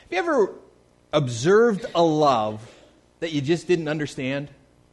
Have you ever observed a love that you just didn't understand?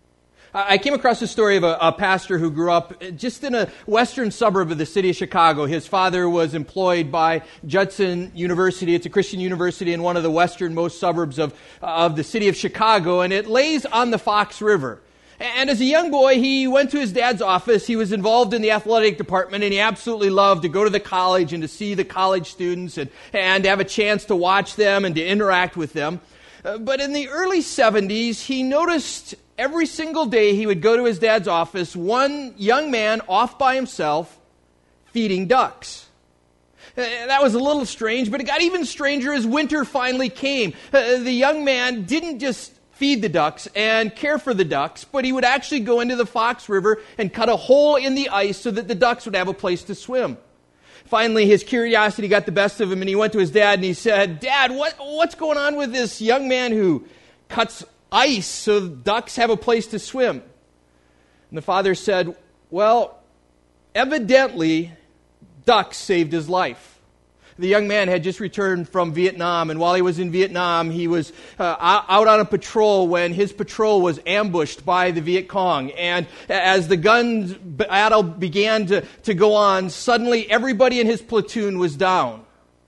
I came across the story of a pastor who grew up just in a western suburb of the city of Chicago. His father was employed by Judson University. It's a Christian university in one of the westernmost suburbs of the city of Chicago, and it lays on the Fox River. And as a young boy, he went to his dad's office. He was involved in the athletic department, and he absolutely loved to go to the college and to see the college students and have a chance to watch them and to interact with them. But in the early 70s, he noticed every single day he would go to his dad's office, one young man off by himself feeding ducks. That was a little strange, but it got even stranger as winter finally came. The young man didn't just feed the ducks and care for the ducks, but he would actually go into the Fox River and cut a hole in the ice so that the ducks would have a place to swim. Finally, his curiosity got the best of him, and he went to his dad and he said, "Dad, what's going on with this young man who cuts ice so ducks have a place to swim?" And the father said, "Well, evidently, ducks saved his life." The young man had just returned from Vietnam, and while he was in Vietnam, he was out on a patrol when his patrol was ambushed by the Viet Cong. And as the gun battle began to go on, suddenly everybody in his platoon was down.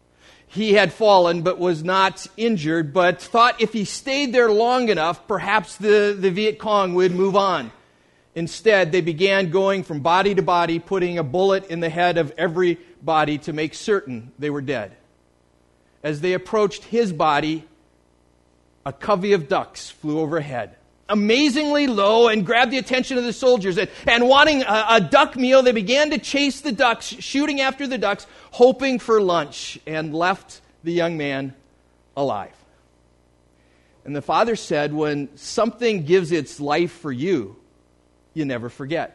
He had fallen but was not injured, but thought if he stayed there long enough, perhaps the Viet Cong would move on. Instead, they began going from body to body, putting a bullet in the head of every body to make certain they were dead. As they approached his body, a covey of ducks flew overhead, amazingly low, and grabbed the attention of the soldiers. And wanting a duck meal, they began to chase the ducks, shooting after the ducks, hoping for lunch, and left the young man alive. And the father said, when something gives its life for you, you never forget.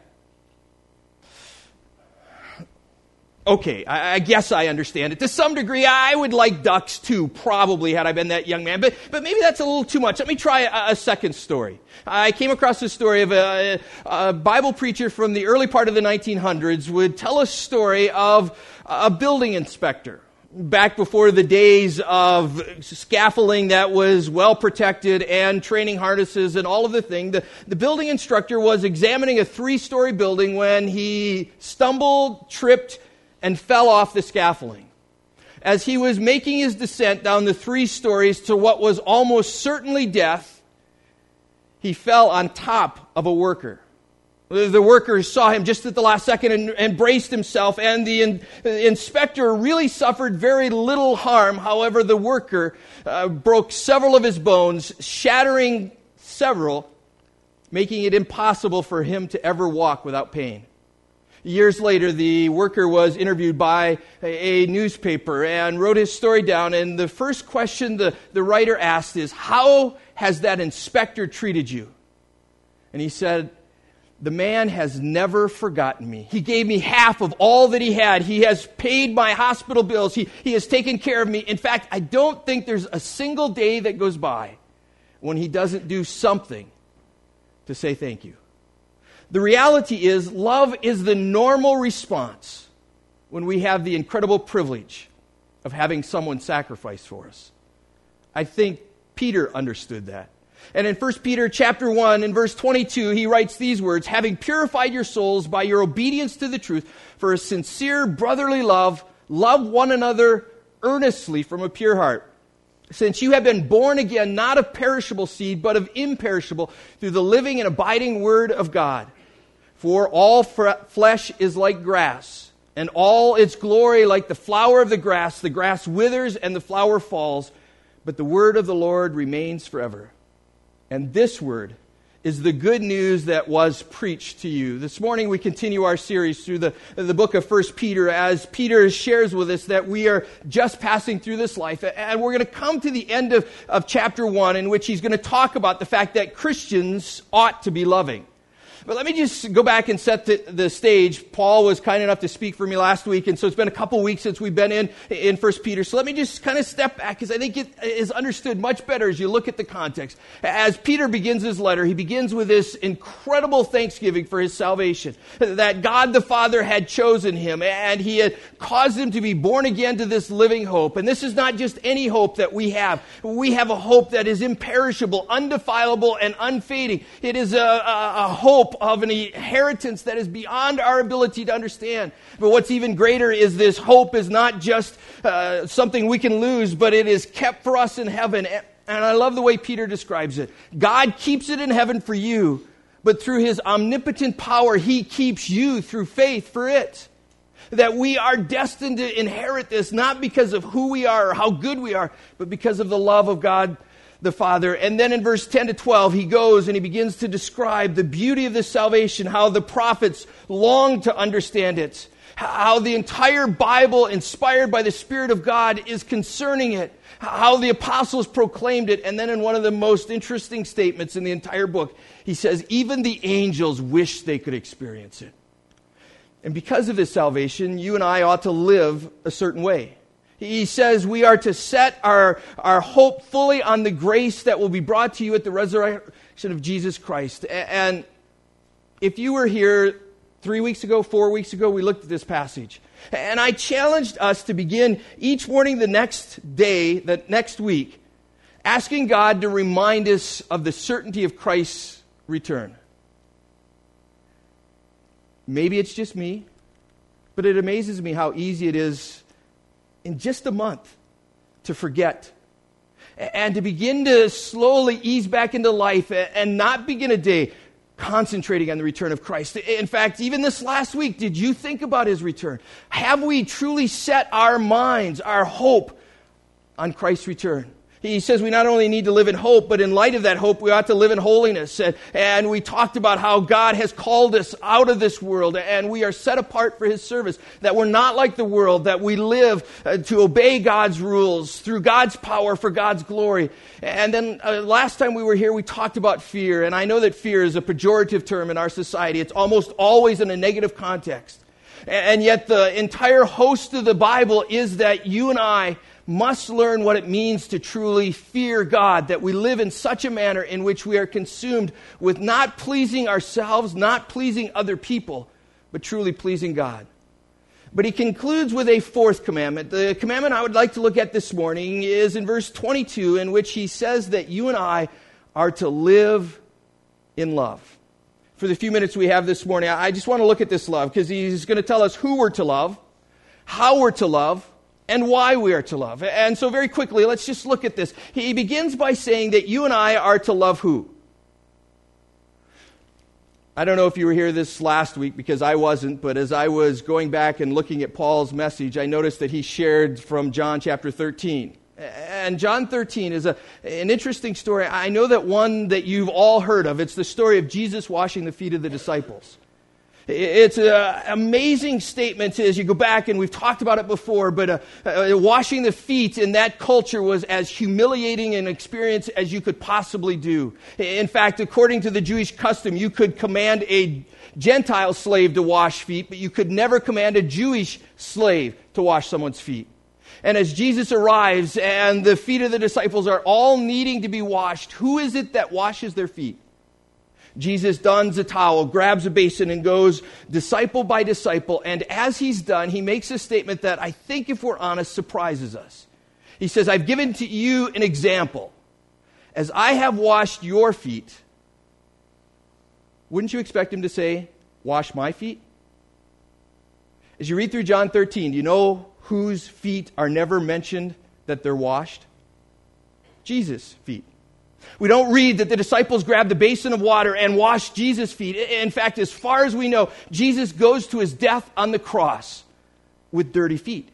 Okay, I guess I understand it. To some degree, I would like ducks too, probably, had I been that young man. But maybe that's a little too much. Let me try a second story. I came across the story of a Bible preacher from the early part of the 1900s would tell a story of a building inspector. Back before the days of scaffolding that was well protected and training harnesses and all of the thing, the building instructor was examining a 3-story building when he stumbled, tripped, and fell off the scaffolding. As he was making his descent down the 3 stories to what was almost certainly death, he fell on top of a worker. The workers saw him just at the last second and braced himself, and the inspector really suffered very little harm. However, the worker broke several of his bones, shattering several, making it impossible for him to ever walk without pain. Years later, the worker was interviewed by a newspaper and wrote his story down, and the first question the writer asked is, "How has that inspector treated you?" And he said, "The man has never forgotten me. He gave me half of all that he had. He has paid my hospital bills. He has taken care of me. In fact, I don't think there's a single day that goes by when he doesn't do something to say thank you." The reality is, love is the normal response when we have the incredible privilege of having someone sacrifice for us. I think Peter understood that. And in 1 Peter chapter 1, in verse 22, he writes these words, "Having purified your souls by your obedience to the truth, for a sincere brotherly love, love one another earnestly from a pure heart. Since you have been born again, not of perishable seed, but of imperishable, through the living and abiding word of God. For all flesh is like grass, and all its glory like the flower of the grass. The grass withers and the flower falls, but the word of the Lord remains forever. And this word is the good news that was preached to you." This morning we continue our series through the book of 1 Peter as Peter shares with us that we are just passing through this life. And we're going to come to the end of chapter 1 in which he's going to talk about the fact that Christians ought to be loving. But let me just go back and set the stage. Paul was kind enough to speak for me last week, and so it's been a couple weeks since we've been in 1 Peter. So let me just kind of step back, because I think it is understood much better as you look at the context. As Peter begins his letter, he begins with this incredible thanksgiving for his salvation, that God the Father had chosen him, and he had caused him to be born again to this living hope. And this is not just any hope that we have. We have a hope that is imperishable, undefilable, and unfading. It is a hope of an inheritance that is beyond our ability to understand. But what's even greater is this hope is not just something we can lose, but it is kept for us in heaven. And I love the way Peter describes it. God keeps it in heaven for you, but through his omnipotent power, he keeps you through faith for it. That we are destined to inherit this, not because of who we are or how good we are, but because of the love of God the Father. And then in verse 10 to 12, he goes and he begins to describe the beauty of this salvation, how the prophets long to understand it, how the entire Bible, inspired by the Spirit of God, is concerning it, how the apostles proclaimed it. And then in one of the most interesting statements in the entire book, he says, even the angels wish they could experience it. And because of this salvation, you and I ought to live a certain way. He says we are to set our hope fully on the grace that will be brought to you at the resurrection of Jesus Christ. And if you were here 3 weeks ago, 4 weeks ago, we looked at this passage. And I challenged us to begin each morning the next day, the next week, asking God to remind us of the certainty of Christ's return. Maybe it's just me, but it amazes me how easy it is in just a month to forget and to begin to slowly ease back into life and not begin a day concentrating on the return of Christ. In fact, even this last week, did you think about his return? Have we truly set our minds, our hope on Christ's return? He says we not only need to live in hope, but in light of that hope, we ought to live in holiness. And we talked about how God has called us out of this world, and we are set apart for his service, that we're not like the world, that we live to obey God's rules through God's power for God's glory. And then last time we were here, we talked about fear. And I know that fear is a pejorative term in our society. It's almost always in a negative context. And yet the entire host of the Bible is that you and I must learn what it means to truly fear God, that we live in such a manner in which we are consumed with not pleasing ourselves, not pleasing other people, but truly pleasing God. But he concludes with a fourth commandment. The commandment I would like to look at this morning is in verse 22, in which he says that you and I are to live in love. For the few minutes we have this morning, I just want to look at this love, because he's going to tell us who we're to love, how we're to love, and why we are to love. And so very quickly, let's just look at this. He begins by saying that you and I are to love who? I don't know if you were here this last week, because I wasn't, but as I was going back and looking at Paul's message, I noticed that he shared from John chapter 13. And John 13 is an interesting story. I know that one that you've all heard of. It's the story of Jesus washing the feet of the disciples. It's an amazing statement as you go back, and we've talked about it before, but washing the feet in that culture was as humiliating an experience as you could possibly do. In fact, according to the Jewish custom, you could command a Gentile slave to wash feet, but you could never command a Jewish slave to wash someone's feet. And as Jesus arrives and the feet of the disciples are all needing to be washed, who is it that washes their feet? Jesus dons a towel, grabs a basin, and goes disciple by disciple. And as he's done, he makes a statement that I think, if we're honest, surprises us. He says, I've given to you an example. As I have washed your feet, wouldn't you expect him to say, wash my feet? As you read through John 13, do you know whose feet are never mentioned that they're washed? Jesus' feet. We don't read that the disciples grabbed the basin of water and washed Jesus' feet. In fact, as far as we know, Jesus goes to his death on the cross with dirty feet.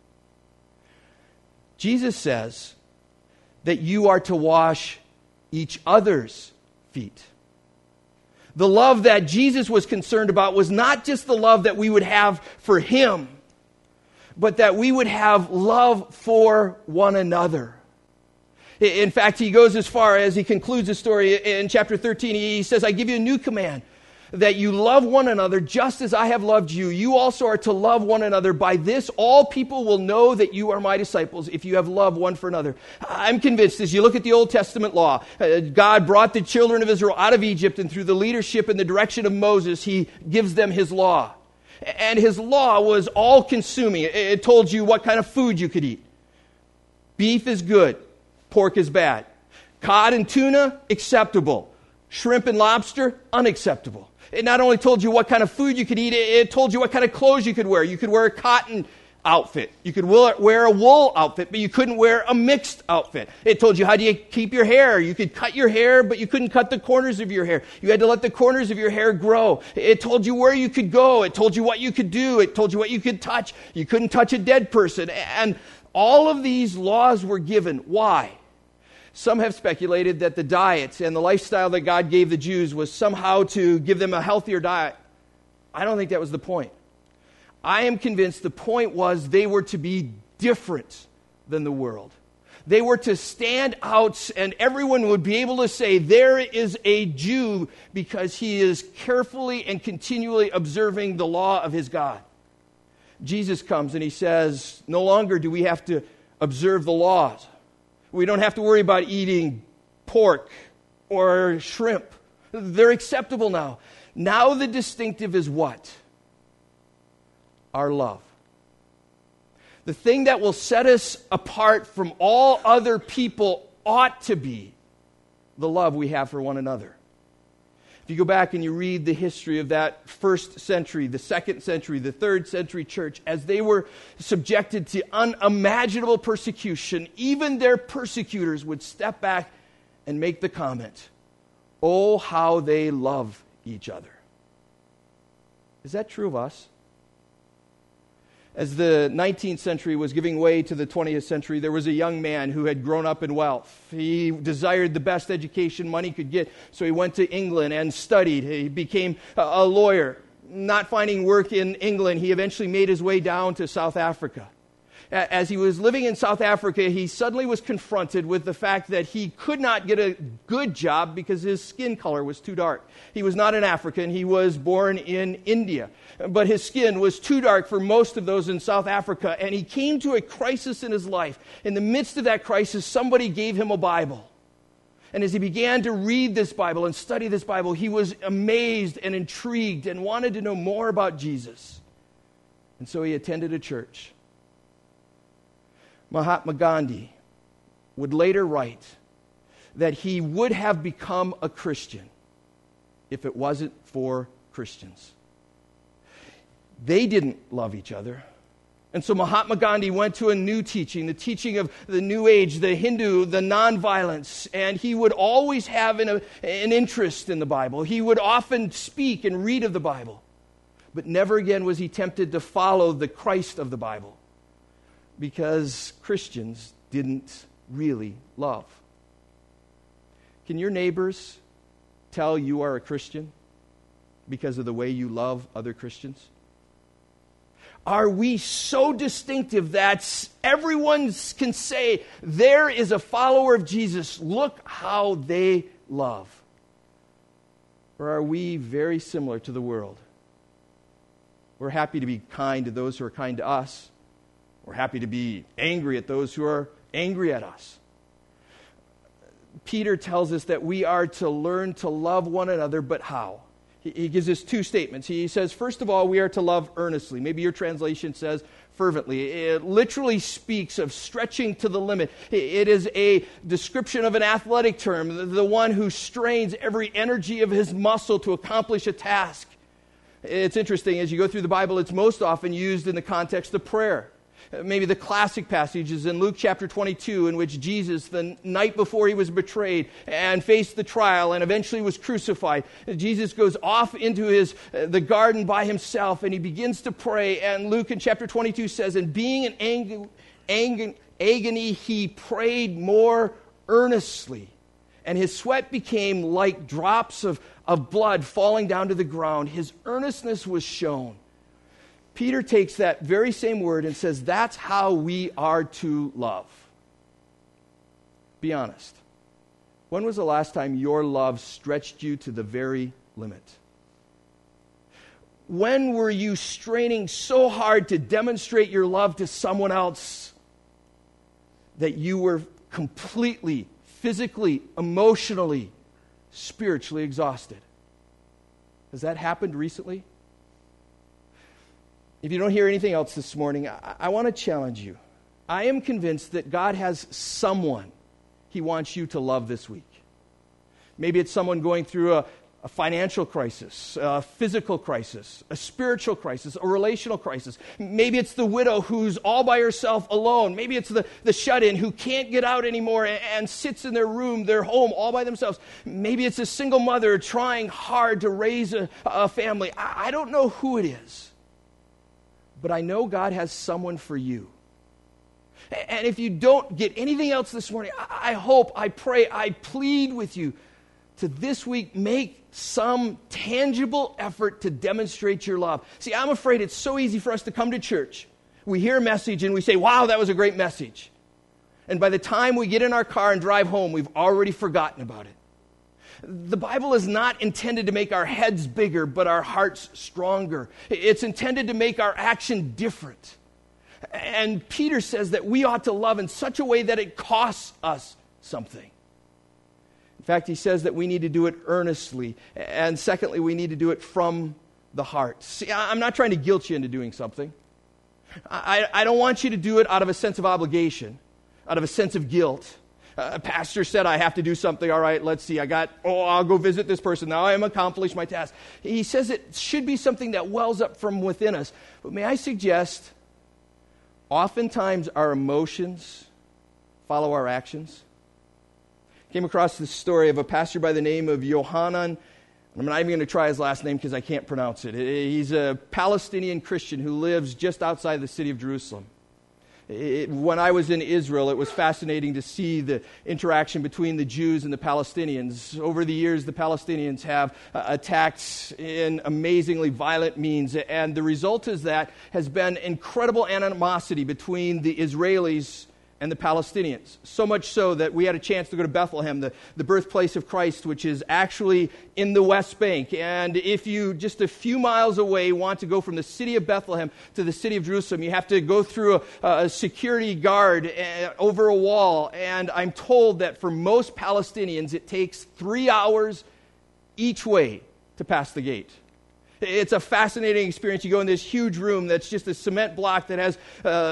Jesus says that you are to wash each other's feet. The love that Jesus was concerned about was not just the love that we would have for him, but that we would have love for one another. In fact, he goes as far as he concludes the story in chapter 13. He says, I give you a new command, that you love one another just as I have loved you. You also are to love one another. By this, all people will know that you are my disciples if you have love one for another. I'm convinced as you look at the Old Testament law, God brought the children of Israel out of Egypt, and through the leadership and the direction of Moses, he gives them his law. And his law was all-consuming. It told you what kind of food you could eat. Beef is good. Pork is bad. Cod and tuna, acceptable. Shrimp and lobster, unacceptable. It not only told you what kind of food you could eat, it told you what kind of clothes you could wear. You could wear a cotton outfit. You could wear a wool outfit, but you couldn't wear a mixed outfit. It told you how do you keep your hair. You could cut your hair, but you couldn't cut the corners of your hair. You had to let the corners of your hair grow. It told you where you could go. It told you what you could do. It told you what you could touch. You couldn't touch a dead person. And all of these laws were given. Why? Some have speculated that the diet and the lifestyle that God gave the Jews was somehow to give them a healthier diet. I don't think that was the point. I am convinced the point was they were to be different than the world. They were to stand out, and everyone would be able to say, there is a Jew, because he is carefully and continually observing the law of his God. Jesus comes and he says, no longer do we have to observe the laws. We don't have to worry about eating pork or shrimp. They're acceptable now. Now the distinctive is what? Our love. The thing that will set us apart from all other people ought to be the love we have for one another. If you go back and you read the history of that first century, the second century, the third century church, as they were subjected to unimaginable persecution, even their persecutors would step back and make the comment, oh, how they love each other. Is that true of us? As the 19th century was giving way to the 20th century, there was a young man who had grown up in wealth. He desired the best education money could get, so he went to England and studied. He became a lawyer. Not finding work in England, he eventually made his way down to South Africa. As he was living in South Africa, he suddenly was confronted with the fact that he could not get a good job because his skin color was too dark. He was not an African. He was born in India. But his skin was too dark for most of those in South Africa, and he came to a crisis in his life. In the midst of that crisis, somebody gave him a Bible. And as he began to read this Bible and study this Bible, he was amazed and intrigued and wanted to know more about Jesus. And so he attended a church. Mahatma Gandhi would later write that he would have become a Christian if it wasn't for Christians. They didn't love each other. And so Mahatma Gandhi went to a new teaching, the teaching of the New Age, the Hindu, the nonviolence, and he would always have an interest in the Bible. He would often speak and read of the Bible. But never again was he tempted to follow the Christ of the Bible, because Christians didn't really love. Can your neighbors tell you are a Christian because of the way you love other Christians? Are we so distinctive that everyone can say, there is a follower of Jesus, look how they love? Or are we very similar to the world? We're happy to be kind to those who are kind to us. We're happy to be angry at those who are angry at us. Peter tells us that we are to learn to love one another, but how? He gives us two statements. He says, first of all, we are to love earnestly. Maybe your translation says fervently. It literally speaks of stretching to the limit. It is a description of an athletic term, the one who strains every energy of his muscle to accomplish a task. It's interesting, as you go through the Bible, it's most often used in the context of prayer. Maybe the classic passage is in Luke chapter 22, in which Jesus, the night before he was betrayed and faced the trial and eventually was crucified, Jesus goes off into the garden by himself and he begins to pray. And Luke in chapter 22 says, and being in agony, he prayed more earnestly. And his sweat became like drops of blood falling down to the ground. His earnestness was shown. Peter takes that very same word and says, that's how we are to love. Be honest. When was the last time your love stretched you to the very limit? When were you straining so hard to demonstrate your love to someone else that you were completely, physically, emotionally, spiritually exhausted? Has that happened recently? If you don't hear anything else this morning, I want to challenge you. I am convinced that God has someone He wants you to love this week. Maybe it's someone going through a financial crisis, a physical crisis, a spiritual crisis, a relational crisis. Maybe it's the widow who's all by herself alone. Maybe it's the shut-in who can't get out anymore and sits in their room, their home, all by themselves. Maybe it's a single mother trying hard to raise a family. I don't know who it is, but I know God has someone for you. And if you don't get anything else this morning, I hope, I pray, I plead with you to this week make some tangible effort to demonstrate your love. See, I'm afraid it's so easy for us to come to church. We hear a message and we say, wow, that was a great message. And by the time we get in our car and drive home, we've already forgotten about it. The Bible is not intended to make our heads bigger, but our hearts stronger. It's intended to make our action different. And Peter says that we ought to love in such a way that it costs us something. In fact, he says that we need to do it earnestly. And secondly, we need to do it from the heart. See, I'm not trying to guilt you into doing something. I don't want you to do it out of a sense of obligation, out of a sense of guilt. A pastor said, I have to do something. All right, let's see. I'll go visit this person. Now I am accomplished my task. He says it should be something that wells up from within us. But may I suggest, oftentimes our emotions follow our actions. Came across this story of a pastor by the name of Yohanan. I'm not even going to try his last name because I can't pronounce it. He's a Palestinian Christian who lives just outside the city of Jerusalem. When I was in Israel, it was fascinating to see the interaction between the Jews and the Palestinians. Over the years, the Palestinians have attacked in amazingly violent means, and the result is that has been incredible animosity between the Israelis and the Palestinians. So much so that we had a chance to go to Bethlehem, the birthplace of Christ, which is actually in the West Bank. And if you, just a few miles away, want to go from the city of Bethlehem to the city of Jerusalem, you have to go through a security guard over a wall. And I'm told that for most Palestinians, it takes 3 hours each way to pass the gate. It's a fascinating experience. You go in this huge room that's just a cement block that has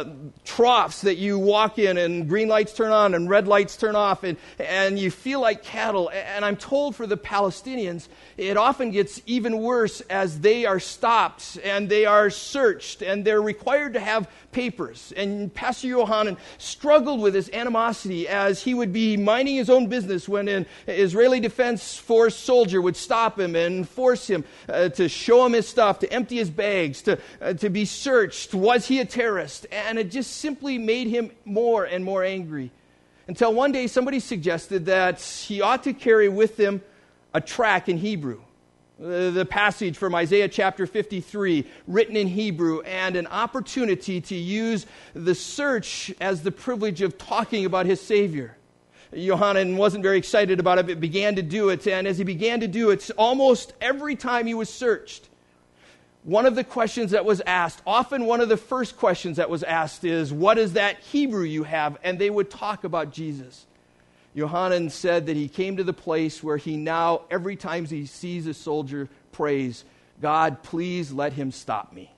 troughs that you walk in, and green lights turn on and red lights turn off, and you feel like cattle. And I'm told for the Palestinians, it often gets even worse as they are stopped and they are searched and they're required to have papers. And Pastor Yohanan struggled with this animosity as he would be minding his own business when an Israeli Defense Force soldier would stop him and force him to show him his stuff, to empty his bags, to be searched. Was he a terrorist? And it just simply made him more and more angry. Until one day somebody suggested that he ought to carry with him a tract in Hebrew. The passage from Isaiah chapter 53, written in Hebrew, and an opportunity to use the search as the privilege of talking about his Savior. Yohanan wasn't very excited about it, but began to do it. And as he began to do it, almost every time he was searched, one of the questions that was asked, often one of the first questions that was asked is, what is that Hebrew you have? And they would talk about Jesus. Yohanan said that he came to the place where he now, every time he sees a soldier, prays, God, please let him stop me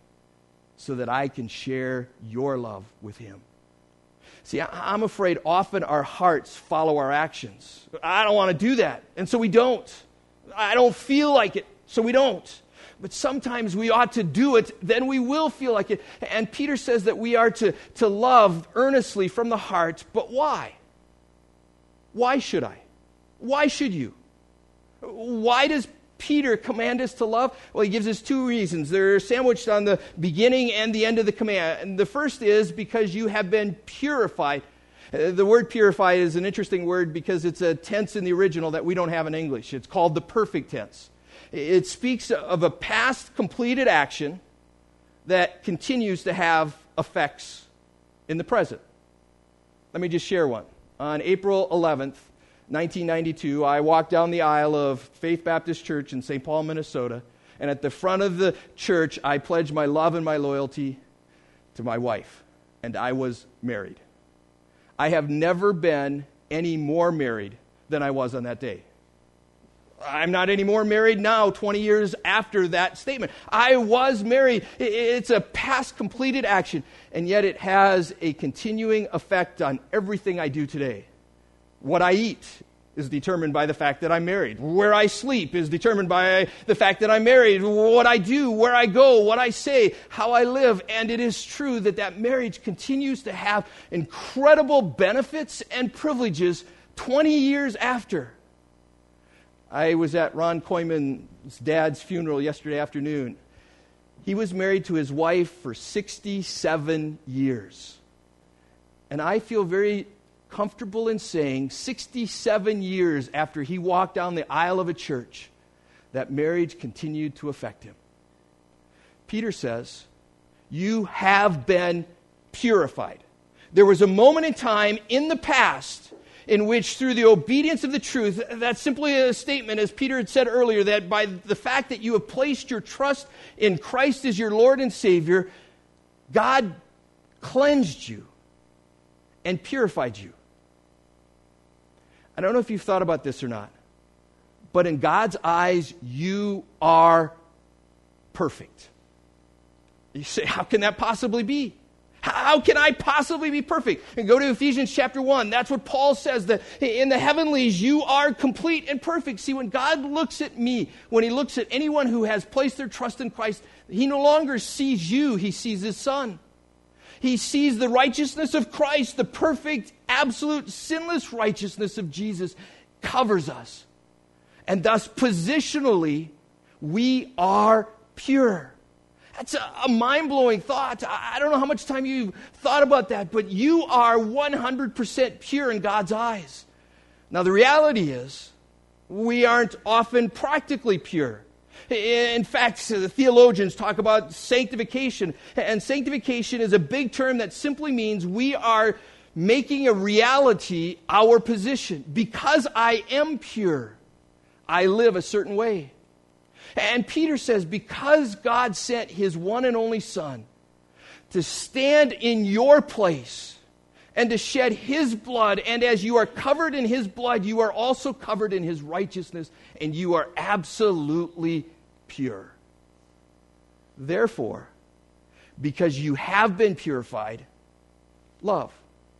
so that I can share your love with him. See, I'm afraid often our hearts follow our actions. I don't want to do that, and so we don't. I don't feel like it, so we don't. But sometimes we ought to do it, then we will feel like it. And Peter says that we are to love earnestly from the heart, but why? Why should I? Why should you? Why does Peter command us to love? Well, he gives us two reasons. They're sandwiched on the beginning and the end of the command. And the first is because you have been purified. The word purify is an interesting word because it's a tense in the original that we don't have in English. It's called the perfect tense. It speaks of a past completed action that continues to have effects in the present. Let me just share one. On April 11th, 1992, I walked down the aisle of Faith Baptist Church in St. Paul, Minnesota, And at the front of the church, I pledged my love and my loyalty to my wife. And I was married. I have never been any more married than I was on that day. I'm not any more married now, 20 years after that statement. I was married. It's a past completed action, and yet it has a continuing effect on everything I do today. What I eat is determined by the fact that I'm married. Where I sleep is determined by the fact that I'm married. What I do, where I go, what I say, how I live. And it is true that marriage continues to have incredible benefits and privileges 20 years after. I was at Ron Koyman's dad's funeral yesterday afternoon. He was married to his wife for 67 years. And I feel very comfortable in saying 67 years after he walked down the aisle of a church, that marriage continued to affect him. Peter says, you have been purified. There was a moment in time in the past in which, through the obedience of the truth, that's simply a statement, as Peter had said earlier, that by the fact that you have placed your trust in Christ as your Lord and Savior, God cleansed you and purified you. I don't know if you've thought about this or not, but in God's eyes, you are perfect. You say, how can that possibly be? How can I possibly be perfect? And go to Ephesians chapter 1. That's what Paul says, that in the heavenlies you are complete and perfect. See, when God looks at me, when he looks at anyone who has placed their trust in Christ, he no longer sees you, he sees his Son. He sees the righteousness of Christ, the perfect, absolute, sinless righteousness of Jesus covers us. And thus, positionally, we are pure. That's a mind-blowing thought. I don't know how much time you've thought about that, but you are 100% pure in God's eyes. Now, the reality is, we aren't often practically pure. In fact, the theologians talk about sanctification, and sanctification is a big term that simply means we are making a reality our position. Because I am pure, I live a certain way. And Peter says, because God sent his one and only Son to stand in your place and to shed his blood, and as you are covered in his blood, you are also covered in his righteousness, and you are absolutely pure. Therefore, because you have been purified, love.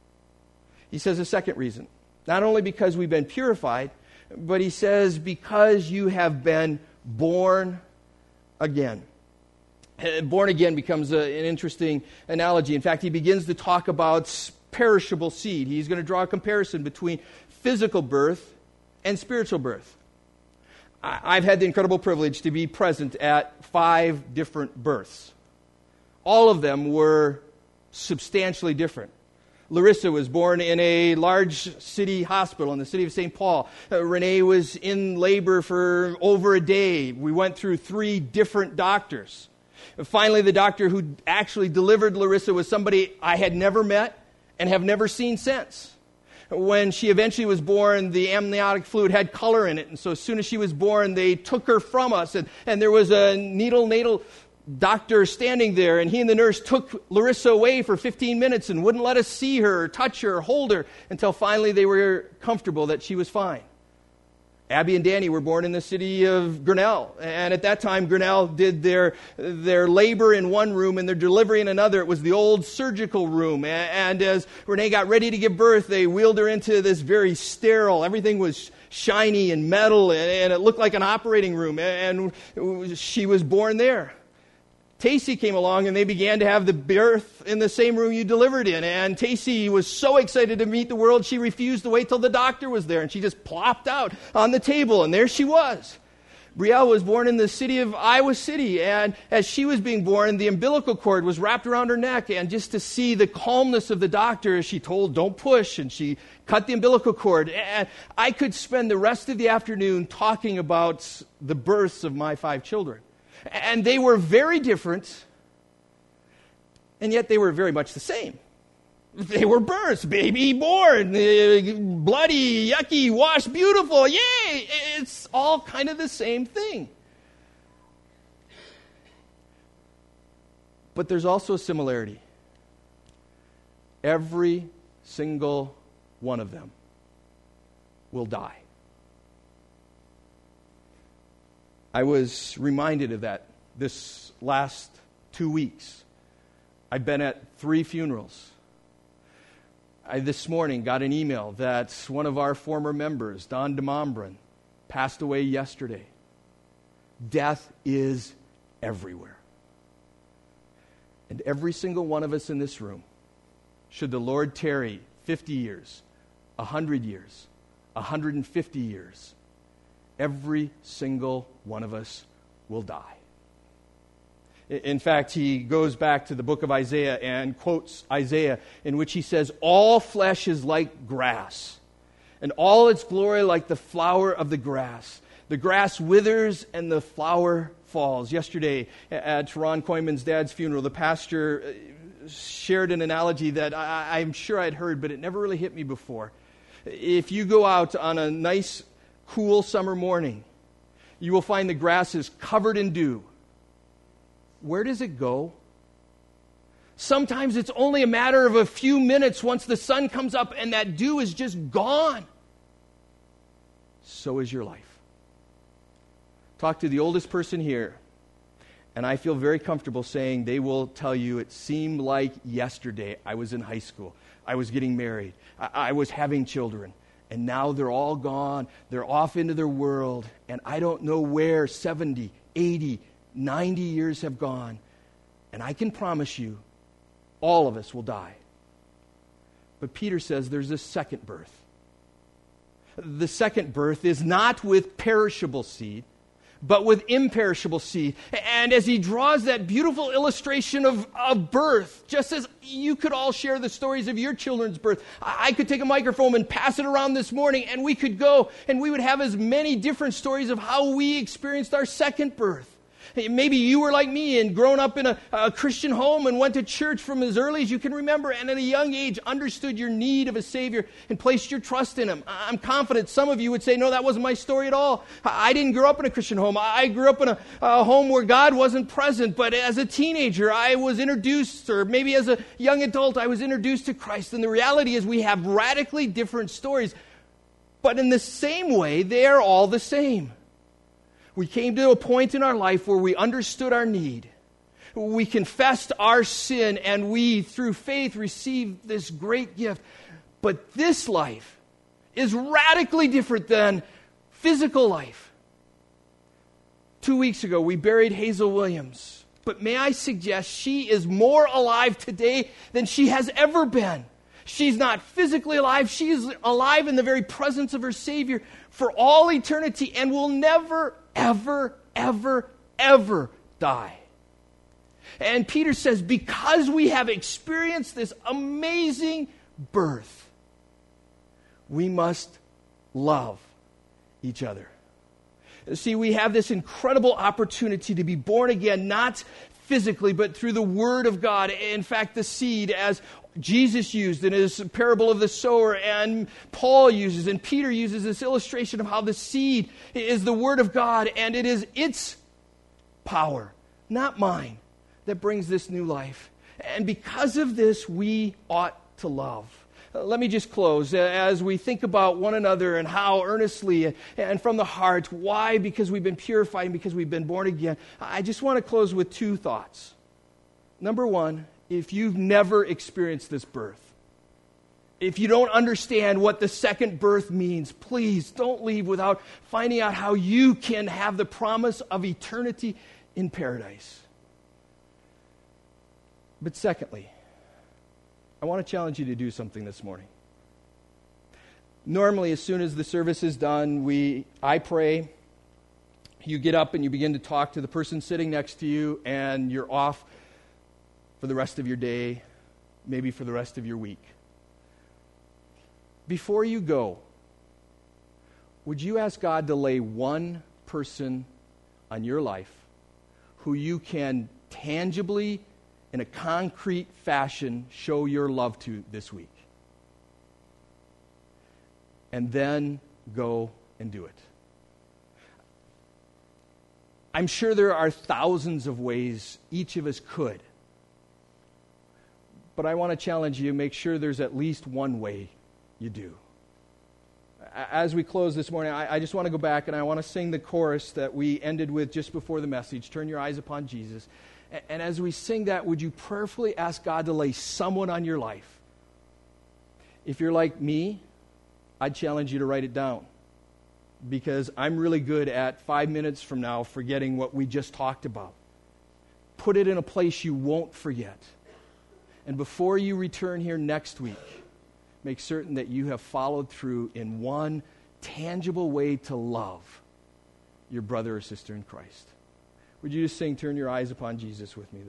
He says a second reason. Not only because we've been purified, but he says because you have been born again. Born again becomes an interesting analogy. In fact, he begins to talk about perishable seed. He's going to draw a comparison between physical birth and spiritual birth. I've had the incredible privilege to be present at 5 different births. All of them were substantially different. Larissa was born in a large city hospital in the city of St. Paul. Renee was in labor for over a day. We went through 3 different doctors. Finally, the doctor who actually delivered Larissa was somebody I had never met and have never seen since. When she eventually was born, the amniotic fluid had color in it, and so as soon as she was born, they took her from us, and there was a neonatal doctor standing there, and he and the nurse took Larissa away for 15 minutes and wouldn't let us see her, or touch her, or hold her, until finally they were comfortable that she was fine. Abby and Danny were born in the city of Grinnell, and at that time Grinnell did their labor in one room and their delivery in another. It was the old surgical room, and as Renee got ready to give birth, they wheeled her into this very sterile, everything was shiny and metal, and it looked like an operating room, and she was born there. Tacey came along, and they began to have the birth in the same room you delivered in. And Tacey was so excited to meet the world, she refused to wait till the doctor was there. And she just plopped out on the table, and there she was. Brielle was born in the city of Iowa City, and as she was being born, the umbilical cord was wrapped around her neck. And just to see the calmness of the doctor as she told, don't push, and she cut the umbilical cord. And I could spend the rest of the afternoon talking about the births of my 5 children. And they were very different, and yet they were very much the same. They were births, baby born, bloody, yucky, washed, beautiful, yay! It's all kind of the same thing. But there's also a similarity. Every single one of them will die. I was reminded of that this last 2 weeks. I've been at 3 funerals. I this morning got an email that one of our former members, Don DeMombran, passed away yesterday. Death is everywhere. And every single one of us in this room, should the Lord tarry 50 years, 100 years, 150 years, every single one of us will die. In fact, he goes back to the book of Isaiah and quotes Isaiah, in which he says, "All flesh is like grass, and all its glory like the flower of the grass. The grass withers and the flower falls." Yesterday at Ron Koyman's dad's funeral, the pastor shared an analogy that I'm sure I'd heard, but it never really hit me before. If you go out on a nice, cool summer morning, you will find the grass is covered in dew. Where does it go? Sometimes it's only a matter of a few minutes once the sun comes up and that dew is just gone. So is your life. Talk to the oldest person here, and I feel very comfortable saying they will tell you it seemed like yesterday I was in high school. I was getting married. I was having children. And now they're all gone. They're off into their world. And I don't know where 70, 80, 90 years have gone. And I can promise you, all of us will die. But Peter says there's a second birth. The second birth is not with perishable seed, but with imperishable seed. And as he draws that beautiful illustration of birth, just as you could all share the stories of your children's birth, I could take a microphone and pass it around this morning, and we could go, and we would have as many different stories of how we experienced our second birth. Maybe you were like me and grown up in a Christian home and went to church from as early as you can remember, and at a young age understood your need of a Savior and placed your trust in Him. I'm confident some of you would say, no, that wasn't my story at all. I didn't grow up in a Christian home. I grew up in a home where God wasn't present, but as a teenager I was introduced, or maybe as a young adult I was introduced to Christ. And the reality is we have radically different stories, but in the same way they are all the same. We came to a point in our life where we understood our need. We confessed our sin, and we, through faith, received this great gift. But this life is radically different than physical life. 2 weeks ago, we buried Hazel Williams. But may I suggest she is more alive today than she has ever been. She's not physically alive. She is alive in the very presence of her Savior for all eternity and will never, ever, ever, ever die. And Peter says, because we have experienced this amazing birth, we must love each other. See, we have this incredible opportunity to be born again, not physically, but through the Word of God. In fact, the seed, as Jesus used in his parable of the sower, and Paul uses, and Peter uses this illustration of how the seed is the Word of God, and it is its power, not mine, that brings this new life. And because of this, we ought to love. Let me just close as we think about one another and how earnestly and from the heart. Why? Because we've been purified and because we've been born again. I just want to close with 2 thoughts. Number one, if you've never experienced this birth, if you don't understand what the second birth means, please don't leave without finding out how you can have the promise of eternity in paradise. But secondly, I want to challenge you to do something this morning. Normally, as soon as the service is done, I pray, you get up and you begin to talk to the person sitting next to you, and you're off for the rest of your day, maybe for the rest of your week. Before you go, would you ask God to lay one person on your life who you can tangibly, in a concrete fashion, show your love to this week? And then go and do it. I'm sure there are thousands of ways each of us could But I want to challenge you, make sure there's at least one way you do. As we close this morning, I just want to go back and I want to sing the chorus that we ended with just before the message, Turn Your Eyes Upon Jesus. And as we sing that, would you prayerfully ask God to lay someone on your life? If you're like me, I'd challenge you to write it down, because I'm really good at 5 minutes from now forgetting what we just talked about. Put it in a place you won't forget. And before you return here next week, make certain that you have followed through in one tangible way to love your brother or sister in Christ. Would you just sing, Turn Your Eyes Upon Jesus with me?